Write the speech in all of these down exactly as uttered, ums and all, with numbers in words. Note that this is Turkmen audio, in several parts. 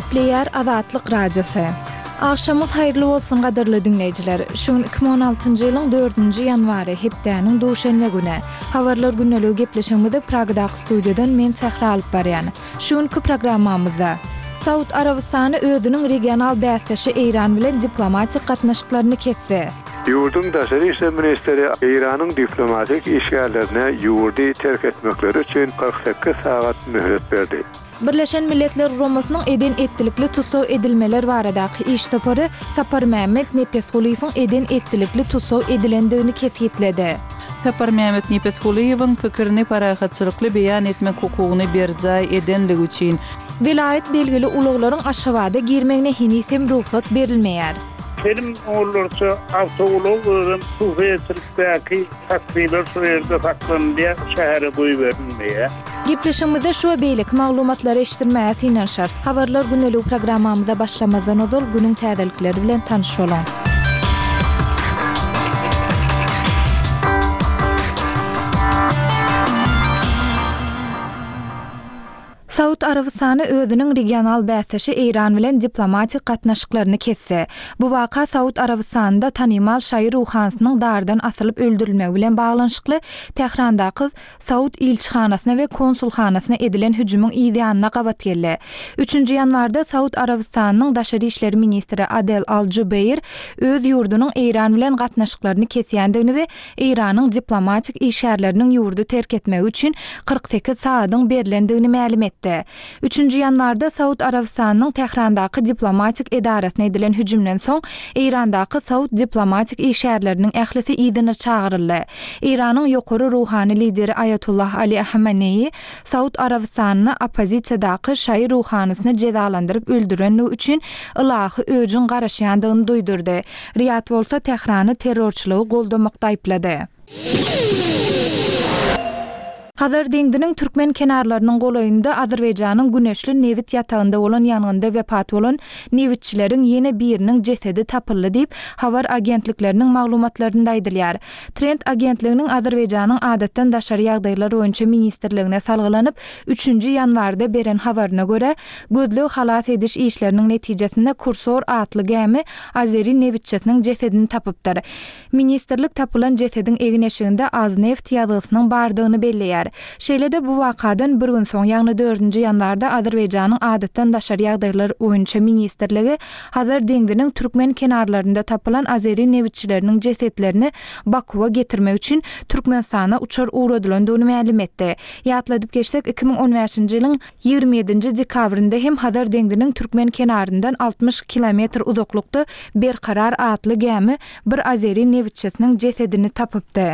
Gepleyer Azatlyk Radiosu. Akşamyz hayrly bolsun gaderly dinleyijiler. Şuň iki bin on altyncy ýylyň dördünji ýanwary hepdäniň duşanma güne. Habarlar günneligi gepleşigimizde Pragdaky studiýadan men Sahra alyp barýan. Şuňky programmamyzda Saud Arabistany özüniň regional bäsleşi Eýran bilen diplomatik gatnaşyklaryny kesse. Yurdun Daşary işler ministeri Eýranyň diplomatik işgärlerine ýurdy terk etmekleri üçin kırk sekiz saat möhlet berdi. Birleşen Milletler Romasynyň eden etdilikli tutsaw edilmeler baradaky iş topary Sapar Mehmet Nepesguliýewiň eden etdilikli tutsaw edilendigini kesýetledi. Sapar Mehmet Nepesguliýewiň pikirini parahatçylykly beýan etmek hukugyny berjay edenligi üçin vilayet belgili uluglaryň aşawada girmegine hinisem ruhsat berilmeýär. Benim olursa avtouloglarım Sufetrik'teki takviler sürede saklandıya şehre boyu verilmeye. Gepleşimizde şu beýlik maglumatlary eşitdirmäge synanşar. Habarlar günneligi programmamyza başlamazdan ozal günüň täzelikleri bilen tanışalım. Saud Arabistany özüniň regional bäsleşi Eýran bilen diplomatik gatnaşyklaryny kesse. Bu waka Saud Arabistanynda tanymal şaýyr Ruhanyň dardan asylyp öldürilmegi bilen baglanşykly Tehrandaky Saud ilçihanasyna we konsulhanasyna edilen hüjümüň ýa-da gabat geldi. üçünji ýanwarda Saud Arabistanynyň Daşary işleri ministri Adel Al-Jubeir öz ýurdunyň Eýran bilen gatnaşyklaryny kesýändigini we Eýranyň diplomatik işgärleriniň ýurdu terk etmegi üçin kırk sekiz saatyň berilendigini ma'lum etdi. üçünji ýanwarda Saud Arabistanynyň Tehrandaky diplomatik edarasyna edilen hüjümden soň Eýrandaky Saud diplomatik işgärleriniň ählisi ýygyna çagyryldy. Eýranyň ýokary ruhany lideri Ayatullah Ali Ahmeni Saud Arabistanyny opozisiýadaky şaýyr ruhanysyny cezalandyryp öldürenligi üçin ilahy öjüň garaşýandygyny duýdurdy. Riyad bolsa Tehrany terrorçylygy goldamakda aýplady. Hazır deňdiniň türkmen kenarlarynyň golaýynda Azerbaýjanyň güneşli Nevit ýatagynda bolan ýangynda wepat bolan nevitçileriň ýene biriniň jesedi tapyldy diýip habar agentlikleriniň maglumatlarynda aýdylýar. Trend agentliginiň Azerbaýjanyň adatdan daşary ýagdaýlar boýunça ministrligine salgylanyp üçünji ýanwarda beren habaryna görä gözlük halat ediş işleriniň netijesinde Kursor atly gämi Azeri nevitçesiniň jesedini tapypdyr. Ministrlik tapylan jesediň egineşiginde az neft ýazysynyň bardygyny belleýär. Şeýlede bu wakadan bir gün soň ýagny dördünji ýanwarda Azerbaýjanyň adatdan daşary ýagdaýlar boýunça ministrligi hazır deňdiniň türkmen kenarlarynda tapylan Azeri nevitçileriniň jesetlerini Bakuwa getirmek üçin Türkmenistana uçar uğradylandygyny ma'lum etdi. Ýatladyp geçsek iki bin on beşinji ýylyň ýygrimi ýedinji dekabrynda hem hazır deňdiniň türkmen kenaryndan altmış kilometr uzaklykda Berkarar atly gämi bir Azeri nevitçesiniň jesedini tapypdy.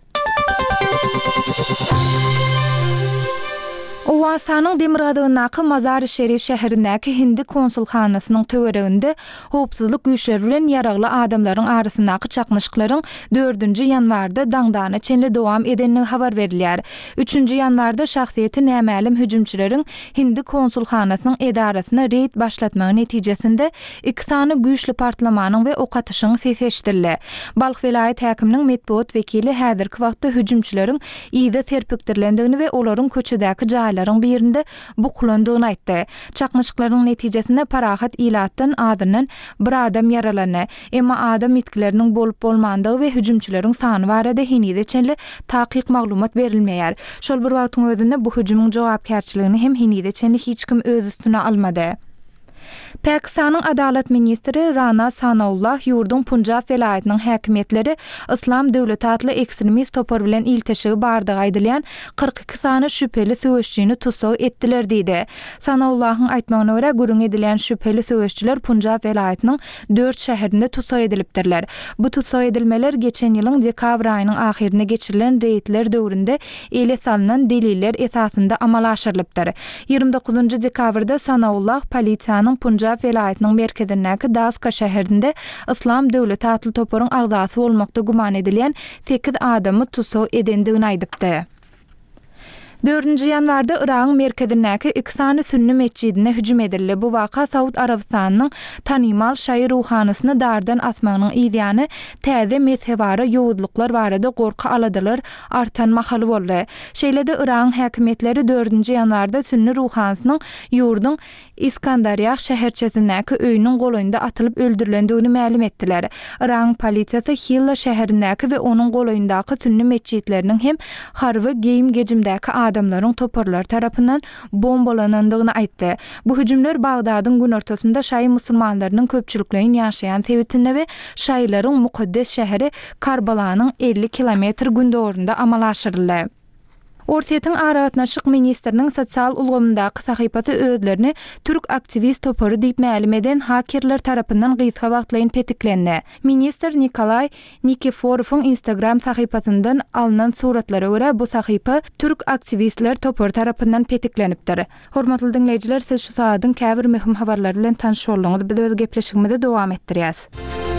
Owasanyň Demirgadygynaky Mazar-ı Şerif şäherindäki Hindi konsulhanasynyň töwereginde howpsuzlyk güýçleri bilen ýaragly adamlaryň arasyndaky çaknyşyklaryň dördünji ýanwarda daňdana çenli dowam edenligi habar berilýär. üçünji ýanwarda şahsiýeti nämälim hüjümçileriň Hindi konsulhanasynyň edarasyna reýd başlatmagy netijesinde iki sany güýçli partlamanyň we ok atyşyň sesi eşidildi. Balk vilayet häkiminiň medpuat wekili häzirki wagtda hüjümçileriň ýyda terpikdirlendigini we olaryň köçedäki jaýlaryň birinde buklandygyny aýtdy. Çaknyşyklaryň netijesinde parahat ilatdan adynyň bir adam ýaralandy. Emma adam itkileriniň bolup bolmandygy we hüjümçileriň sany barada henüde çenli takyk maglumat berilmeýär. Şol bir wagtyň özünde bu hüjümüň jogapkärçiligini hem henüde çenli hiç kim öz üstüne almady. Pakistanyň Adalet ministri Rana Sanaullah ýurdun Punjab welaýatynyň häkimetleri Islam döwleti atly ekstremist topar bilen ilteşigi bardygy aýdylýan kırk iki sany şüpheli söwüşçüni tutsak etdiler diýdi. Sanaullah'ın aýtmagyna görä gürüň edilen şüpheli söwüşçüler Punjab welaýatynyň dört şäherinde tutsak edilipdirler. Bu tutsak edilmeler geçen ýylyň dekabr aýynyň ahirine geçirilen reýtler döwründe ele salynan deliller esasında amala aşyrylypdyr. ýygrimi dokuzunji dekabrda Sanaullah polisiýanyň Punjab welaýatynyň merkezindäki Daska şäherinde Islam döwleti atly toparyň agdasy bolmakda guman edilýän sekiz adamy tutsak edendigini aýdypdy. dördünji ýanwarda Iragyň merkezindäki iki sany sünni mescidine hüjüm edildi. Bu waka Saud Arabistanynyň tanymal şaýyr ruhanysyny dardan asmagynyň ýa-da täze mezhebara ýowudlyklar barada gorka aladylar artan mahaly boldy. Şeýlede Iragyň häkimetleri dördünji ýanwarda sünni ruhanysynyň ýurdun İskandariya şäherçesindäki öýünüň golaýynda atılıp öldürilendigini ma'lum etdiler. Iran polisiýasy Hilla şäherindäki we onuň golaýyndaky sünni meçitleriniň hem harby geyim gejimdäki adamlaryň toparlar tarapyndan bombalanandygyny aýtdy. Bu hüjümler Bagdadyň gün ortasynda şaý musulmanlarynyň köpçüliklerini ýaşaýan sebitinde we şaýlaryň mukaddes şäheri Karbalanyň elli kilometr gündöründe amal aşyryldy. Orsiýetiň Aragatnaşyk ministriniň sosial ulgamyndaky sahypasy özlerini türk aktivist topary diýip ma'lum eden hakerler tarapyndan gysga wagtlaýyn petiklendi. Ministr Nikolay Nikiforowyň Instagram sahypasyndan alynan suratlara görä bu sahypa türk aktivistler topary tarapyndan petiklenipdir. Hormatly dinleýijiler, siz şu saatyň käbir möhüm habarlary bilen tanış boldyňyz. Biz öz gepleşigimizi dowam etdirýäs.